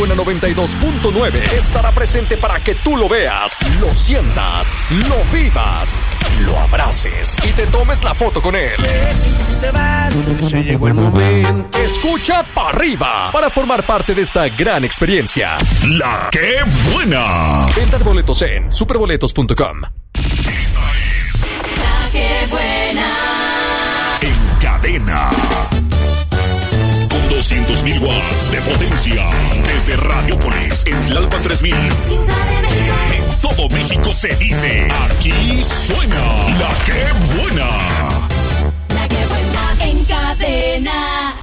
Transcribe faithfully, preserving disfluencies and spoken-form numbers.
Buena noventa y dos punto nueve estará presente para que tú lo veas, lo sientas, lo vivas, lo abraces y te tomes la foto con él. Te vas, se llegó el momento. Escucha para arriba para formar parte de esta gran experiencia. La que buena. Venta de boletos en superboletos punto com. Esta es La que buena. En Cadena. Con doscientos mil watts de potencia. Desde Radiopolis en Tlalpan tres mil. En todo México se dice. Aquí suena La que buena. La que buena en Cadena.